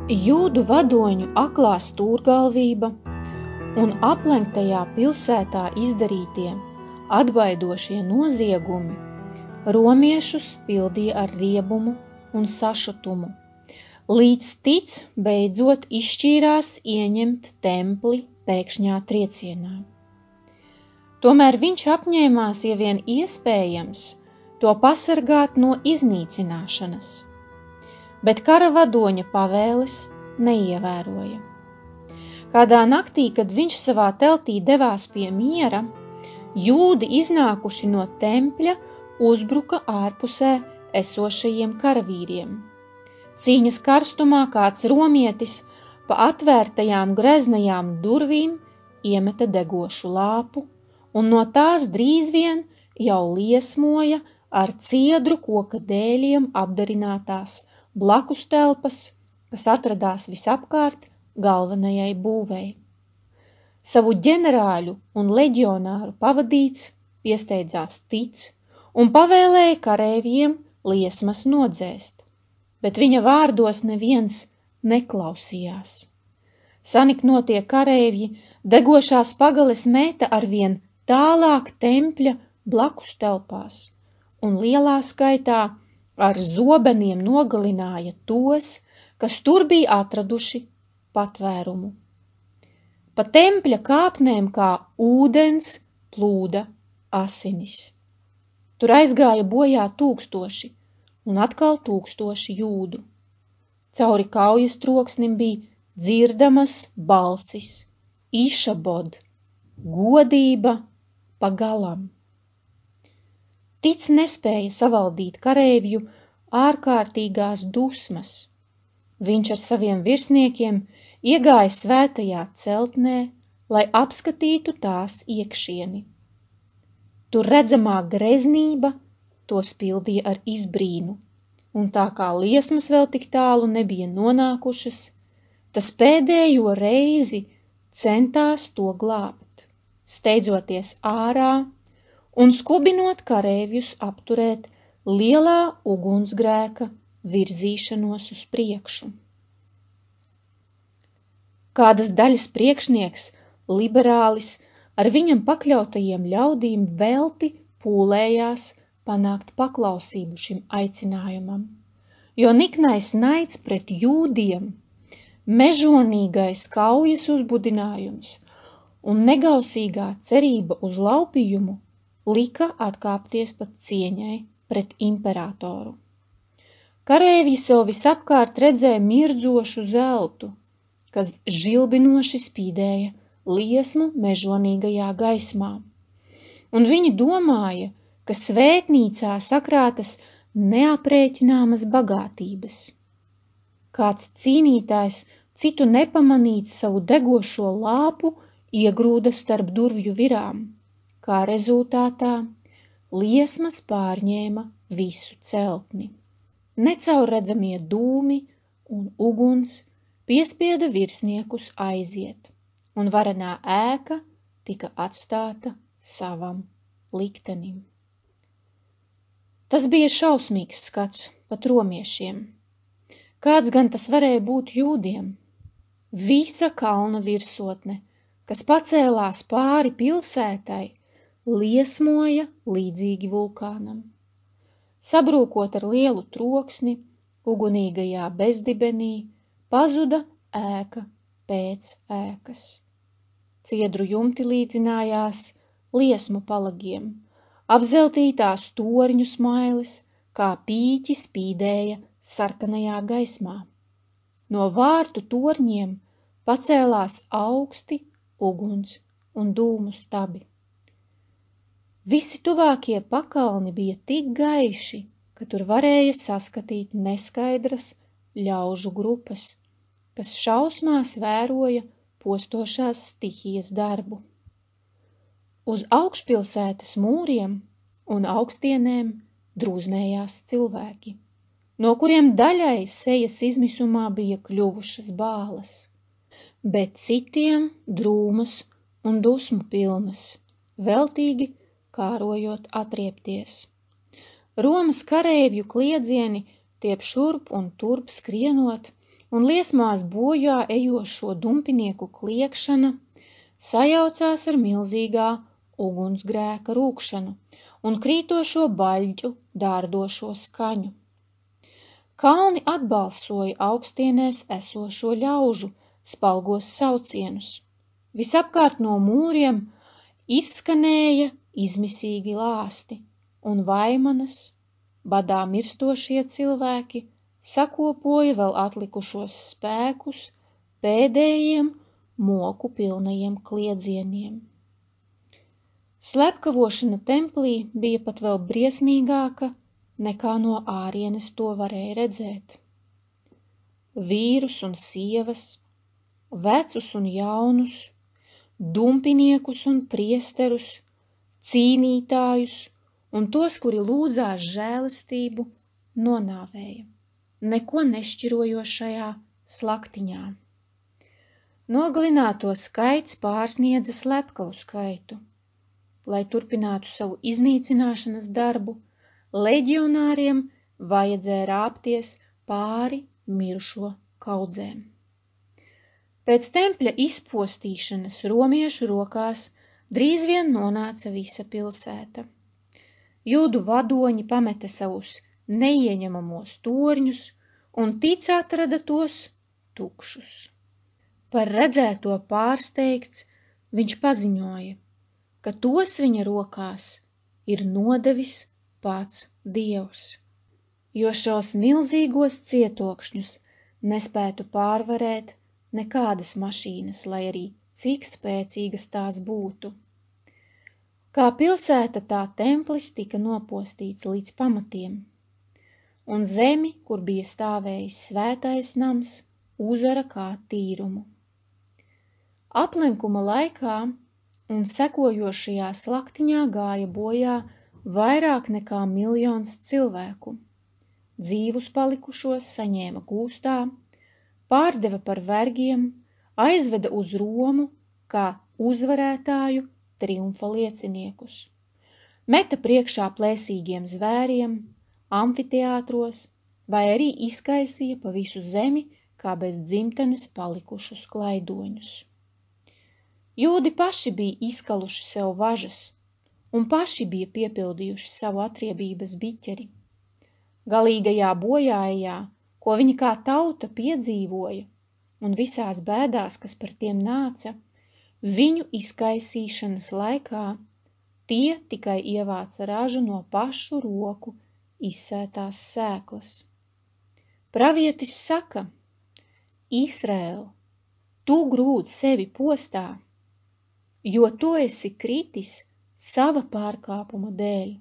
Jūdu vadoņu aklā stūrgalvība un aplenktajā pilsētā izdarītie atbaidošie noziegumi romiešus pildīja ar riebumu un sašutumu, līdz Tic beidzot izšķīrās ieņemt templi pēkšņā triecienā. Tomēr viņš apņēmās, ja vien iespējams, to pasargāt no iznīcināšanas, bet kara vadoņa pavēles neievēroja. Kādā naktī, kad viņš savā teltī devās pie miera, jūdi iznākuši no tempļa uzbruka ārpusē esošajiem karavīriem. Cīņas karstumā kāds romietis pa atvērtajām greznajām durvīm iemeta degošu lāpu, un no tās drīz vien jau liesmoja ar ciedru koka dēļiem apdarinātās blakus telpas, kas atradās visapkārt galvenajai būvei. Savu ģenerāļu un leģionāru pavadīts piesteidzās Tic un pavēlēja kareivjiem liesmas nodzēst, bet viņa vārdos neviens neklausījās. Saniknotie kareivji degošās pagales meta arvien tālāk tempļa blakus telpās, un lielā skaitā ar zobeniem nogalināja tos, kas tur bija atraduši patvērumu. Pa tempļa kāpnēm kā ūdens plūda asinis. Tur aizgāja bojā tūkstoši un atkal tūkstoši jūdu. Cauri kaujas troksnim bija dzirdamas balsis, išabod, godība pagalam. Tic nespēja savaldīt kareivju ārkārtīgās dusmas. Viņš ar saviem virsniekiem iegāja svētajā celtnē, lai apskatītu tās iekšieni. Tur redzamā greznība tos pildīja ar izbrīnu, un tā kā liesmas vēl tik tālu nebija nonākušas, tas pēdējo reizi centās to glābt, steidzoties ārā un skubinot kareivjus apturēt lielā ugunsgrēka virzīšanos uz priekšu. Kādas daļas priekšnieks, liberālis, ar viņam pakļautajiem ļaudīm velti pūlējās panākt paklausību šim aicinājumam, jo niknais naids pret jūdiem, mežonīgais kaujas uzbudinājums un negausīgā cerība uz laupījumu lika atkāpties pat cieņai pret imperatoru. Kareivji sev visapkārt redzēja mirdzošu zeltu, kas žilbinoši spīdēja liesmu mežonīgajā gaismā, un viņi domāja, ka svētnīcā sakrātas neaprēķināmas bagātības. Kāds cīnītājs citu nepamanīts savu degošo lāpu iegrūda starp durvju virām, kā rezultātā liesmas pārņēma visu celtni. Necaurredzamie dūmi un uguns piespieda virsniekus aiziet, un varenā ēka tika atstāta savam liktenim. Tas bija šausmīgs skats pat romiešiem. Kāds gan tas varēja būt jūdiem? Visa kalna virsotne, kas pacēlās pāri pilsētai, liesmoja līdzīgi vulkānam. Sabrūkot ar lielu troksni, ugunīgajā bezdibenī pazuda ēka pēc ēkas. Ciedru jumti līdzinājās liesmu palagiem, apzeltītās torņu smailes, kā pīķi spīdēja sarkanajā gaismā. No vārtu torņiem pacēlās augsti uguns un dūmu stabi. Visi tuvākie pakalni bija tik gaiši, ka tur varēja saskatīt neskaidras ļaužu grupas, kas šausmās vēroja postošās stihijas darbu. Uz augšpilsētas mūriem un augstienēm drūzmējās cilvēki, no kuriem daļai sejas izmisumā bija kļuvušas bālas, bet citiem drūmas un dusmu pilnas, veltīgi kārojot atriepties. Romas kareivju kliedzieni tiep šurp un turp skrienot un liesmās bojā ejošo dumpinieku kliegšana sajaucās ar milzīgā ugunsgrēka rūkšanu un krītošo baļķu dārdošo skaņu. Kalni atbalsoja augstienēs esošo ļaužu spalgos saucienus. Visapkārt no mūriem izskanēja izmisīgi lāsti, un vaimanas, badā mirstošie cilvēki sakopoja vēl atlikušos spēkus pēdējiem moku pilnajiem kliedzieniem. Slepkavošana templī bija pat vēl briesmīgāka, nekā no ārienes to varēja redzēt. Vīrus un sievas, vecus un jaunus, dumpiniekus un priesterus, cīnītājus un tos, kuri lūdzās žēlastību, nonāvēja, neko nešķirojošajā slaktiņā. Nogalināto skaits pārsniedza slepkavu skaitu. Lai turpinātu savu iznīcināšanas darbu, leģionāriem vajadzēja rāpties pāri mirušo kaudzēm. Pēc tempļa izpostīšanas romiešu rokās drīz vien nonāca visa pilsēta. Jūdu vadoņi pameta savus neieņemamos torņus un tic atrada tos tukšus. Par redzēto pārsteigts, viņš paziņoja, ka tos viņa rokās ir nodevis pats Dievs, jo šos milzīgos cietokšņus nespētu pārvarēt nekādas mašīnas, lai arī cik spēcīgas tās būtu. Kā pilsēta tā templis tika nopostīts līdz pamatiem, un zemi, kur bija stāvējis svētais nams, uzara kā tīrumu. Aplenkuma laikā un sekojošajā slaktiņā gāja bojā vairāk nekā 1 miljons cilvēku. Dzīvus palikušos saņēma gūstā, pārdeva par vergiem, aizveda uz Romu kā uzvarētāju triumfa lieciniekus. Meta priekšā plēsīgiem zvēriem, amfiteātros vai arī izkaisīja pa visu zemi kā bez dzimtenes palikušus klaidoņus. Jūdi paši bija izkaluši sev važas un paši bija piepildījuši savu atriebības biķeri. Galīgajā bojājā, ko viņi kā tauta piedzīvoja, un visās bēdās, kas par tiem nāca, viņu izkaisīšanas laikā tie tikai ievāca ražu no pašu roku izsētās sēklas. Pravietis saka: Izraēl, tu grūd sevi postā, jo tu esi kritis sava pārkāpuma dēļ.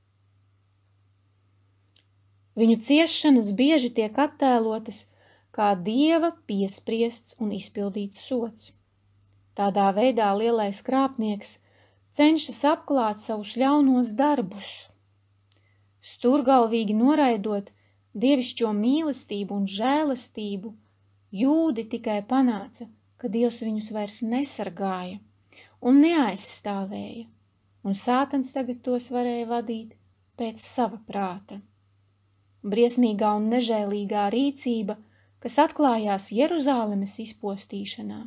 Viņu ciešanas bieži tiek attēlotas kā Dieva piespriests un izpildīts sods. Tādā veidā lielais krāpnieks cenšas apklāt savus ļaunos darbus. Sturgalvīgi noraidot dievišķo mīlestību un žēlastību, jūdi tikai panāca, ka Dievs viņus vairs nesargāja un neaizstāvēja, un Sātans tagad tos varēja vadīt pēc sava prāta. Briesmīgā un nežēlīgā rīcība, kas atklājās Jeruzālemes izpostīšanā,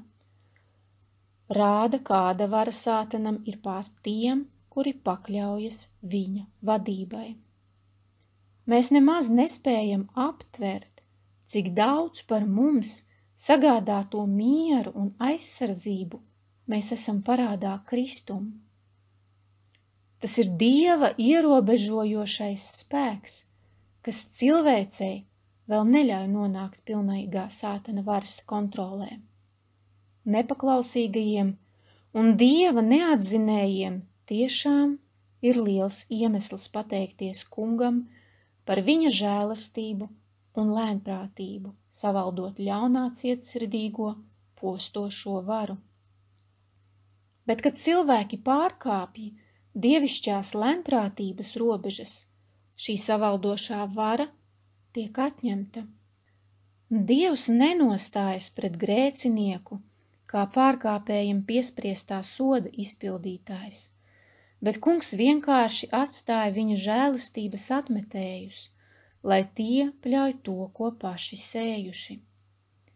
rāda, kāda vara Sātanam ir pār tiem, kuri pakļaujas viņa vadībai. Mēs nemaz nespējam aptvert, cik daudz par mums sagādāto mieru un aizsardzību mēs esam parādā Kristum. Tas ir Dieva ierobežojošais spēks, kas cilvēcei vēl neļauj nonākt pilnīgā Sātana varas kontrolē. Nepaklausīgajiem un Dieva neatzinējiem tiešām ir liels iemesls pateikties Kungam par viņa žēlastību un lēnprātību, savaldot ļaunā cietsirdīgo postošo varu. Bet, kad cilvēki pārkāpja dievišķās lēnprātības robežas, šī savaldošā vara tiek atņemta. Dievs nenostājas pret grēcinieku, kā pārkāpējiem piespriestā soda izpildītājs, bet Kungs vienkārši atstāja viņa žēlastības atmetējus, lai tie pļauj to, ko paši sējuši.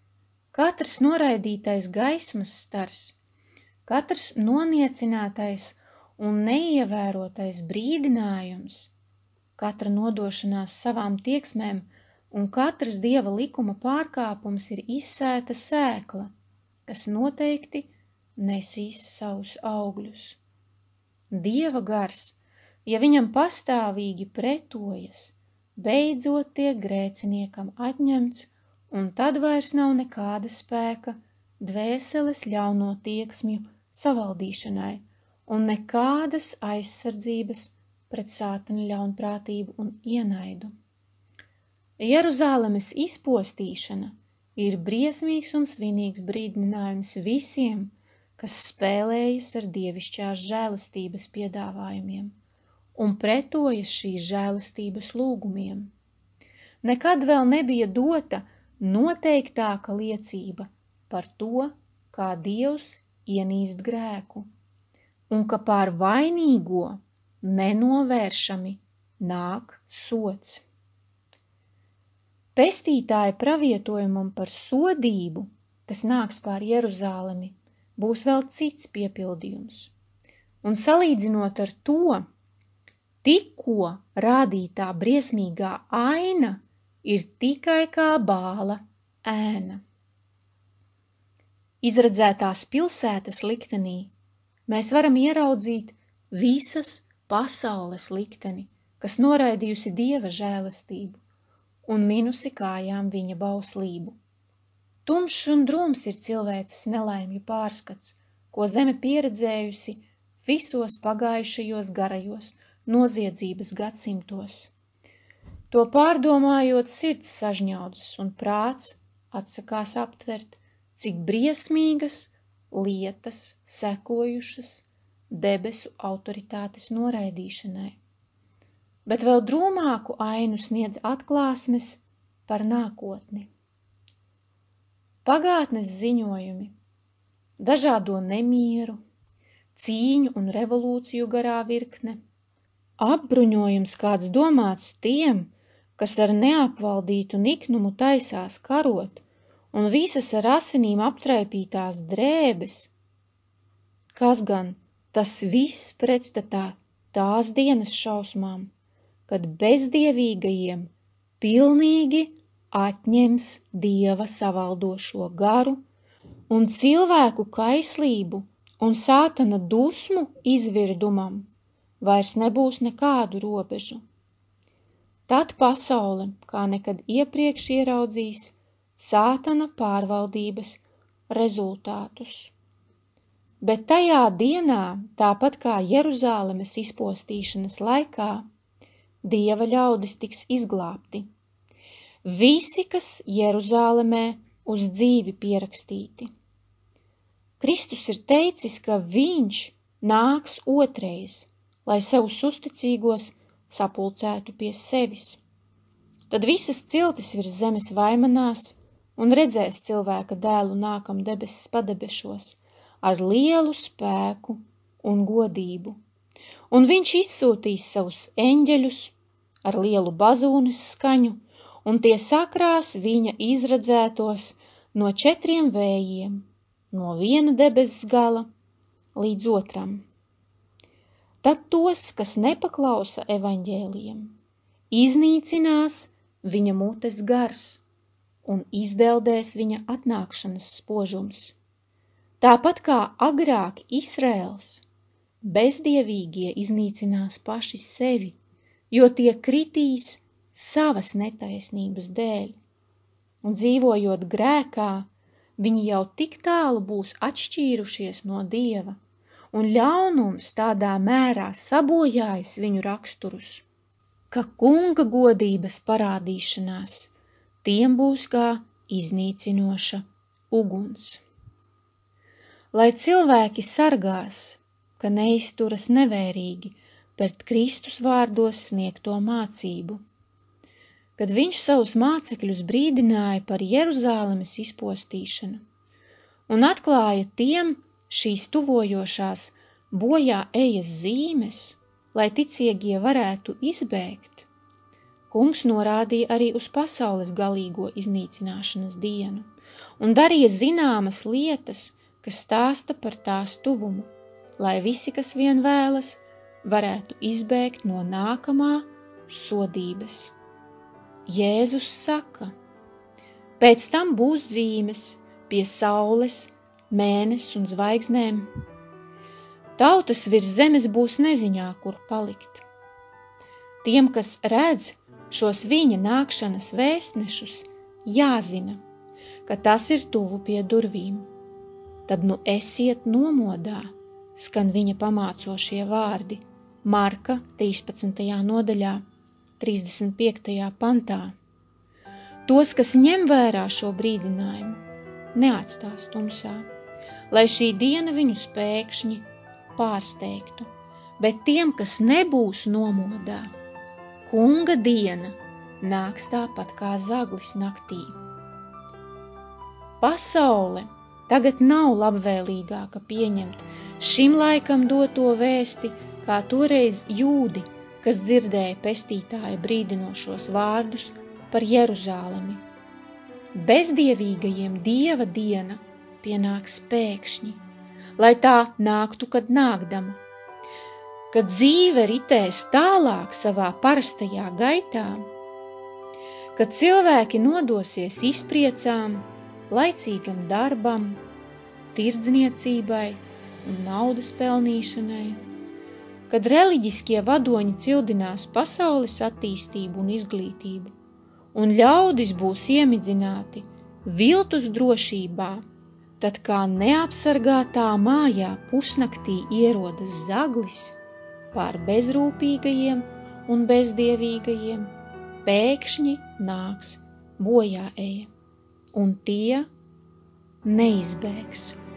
Katrs noraidītais gaismas stars, katrs noniecinātais un neievērotais brīdinājums, katra nodošanās savām tieksmēm un katrs Dieva likuma pārkāpums ir izsēta sēkla, kas noteikti nesīs savus augļus. Dieva gars, ja viņam pastāvīgi pretojas, beidzot tiek grēciniekam atņemts, un tad vairs nav nekāda spēka dvēseles ļauno tieksmju savaldīšanai un nekādas aizsardzības pret sātana ļaunprātību un ienaidu. Jeruzālemes izpostīšana ir briesmīgs un svinīgs brīdinājums visiem, kas spēlējas ar dievišķās žēlastības piedāvājumiem un pretojas šīs žēlastības lūgumiem. Nekad vēl nebija dota noteiktāka liecība par to, kā Dievs ienīst grēku, un ka pār vainīgo nenovēršami nāk sods. Pestītāja pravietojumam par sodību, kas nāks pār Jeruzālemi, būs vēl cits piepildījums. Un salīdzinot ar to, tikko rādītā briesmīgā aina ir tikai kā bāla ēna. Izredzētās pilsētas liktenī mēs varam ieraudzīt visas pasaules likteni, kas noraidījusi Dieva žēlastību un minusi kājām viņa bauslību. Tumšs un drūms ir cilvēces nelaimju pārskats, ko zeme pieredzējusi visos pagājušajos garajos noziedzības gadsimtos. To pārdomājot, sirds sažņaudzas un prāts atsakās aptvert, cik briesmīgas lietas sekojušas debesu autoritātes noraidīšanai. Bet vēl drūmāku ainu sniedz atklāsmes par nākotni. Pagātnes ziņojumi, dažādo nemieru, cīņu un revolūciju garā virkne, apbruņojums kāds domāts tiem, kas ar neapvaldītu niknumu taisās karot, un visas ar asinīm aptraipītās drēbes. Kas gan tas viss pretstatā tās dienas šausmām, kad bezdievīgajiem pilnīgi atņems Dieva savaldošo garu un cilvēku kaislību un sātana dusmu izvirdumam vairs nebūs nekādu robežu. Tad pasaule, kā nekad iepriekš ieraudzīs sātana pārvaldības rezultātus. Bet tajā dienā, tāpat kā Jeruzālemes izpostīšanas laikā, Dieva ļaudis tiks izglābti. Visi, kas Jeruzālemē uz dzīvi pierakstīti. Kristus ir teicis, ka viņš nāks otreiz, lai savus uzticīgos sapulcētu pie sevis. Tad visas ciltis virs zemes vaimanās un redzēs cilvēka dēlu nākam debesis padebešos ar lielu spēku un godību. Un viņš izsūtīs savus eņģeļus ar lielu bazūnes skaņu, un tie sakrās viņa izredzētos no 4 vējiem, no viena debesis gala līdz otram. Tad tos, kas nepaklausa evaņģēlijam, iznīcinās viņa mutes gars un izdeldēs viņa atnākšanas spožums. Tāpat kā agrāk Izraels, bezdievīgie iznīcinās paši sevi, jo tie kritīs savas netaisnības dēļ. Un dzīvojot grēkā, viņi jau tik tālu būs atšķīrušies no Dieva, un ļaunums tādā mērā sabojājis viņu raksturus, ka kunga godības parādīšanās tiem būs kā iznīcinoša uguns. Lai cilvēki sargās, ka neizturas nevērīgi pret Kristus vārdos sniegto mācību. Kad viņš savus mācekļus brīdināja par Jeruzālemes izpostīšanu un atklāja tiem šīs tuvojošās bojā ejas zīmes, lai ticīgie varētu izbēgt, kungs norādīja arī uz pasaules galīgo iznīcināšanas dienu un darīja zināmas lietas, kas stāsta par tās tuvumu, lai visi, kas vien vēlas, varētu izbēgt no nākamā sodības. Jēzus saka, pēc tam būs zīmes pie saules, mēness un zvaigznēm. Tautas virs zemes būs neziņā, kur palikt. Tiem, kas redz šos viņa nākšanas vēstnešus, jāzina, ka tas ir tuvu pie durvīm. Tad nu esiet nomodā, skan viņa pamācošie vārdi, Marka 13. nodaļā, 35. pantā. Tos, kas ņem vērā šo brīdinājumu, neatstās tumsā, lai šī diena viņus pēkšņi pārsteigtu, bet tiem, kas nebūs nomodā, kunga diena nāks tāpat kā zaglis naktī. Pasaule tagad nav labvēlīgāka pieņemt šim laikam doto vēsti, kā toreiz jūdi, kas dzirdēja pestītāja brīdinošos vārdus par Jeruzālemi. Bezdievīgajiem Dieva diena pienāks pēkšņi, lai tā nāktu, kad nākdama. Kad dzīve ritēs tālāk savā parastajā gaitā, kad cilvēki nodosies izpriecām, laicīgam darbam, tirdzniecībai un naudas pelnīšanai, kad reliģiskie vadoņi cildinās pasaules attīstību un izglītību, un ļaudis būs iemidzināti viltus drošībā, tad kā neapsargātā mājā pusnaktī ierodas zaglis pār bezrūpīgajiem un bezdievīgajiem, pēkšņi nāks bojāeja, un tie neizbēgs.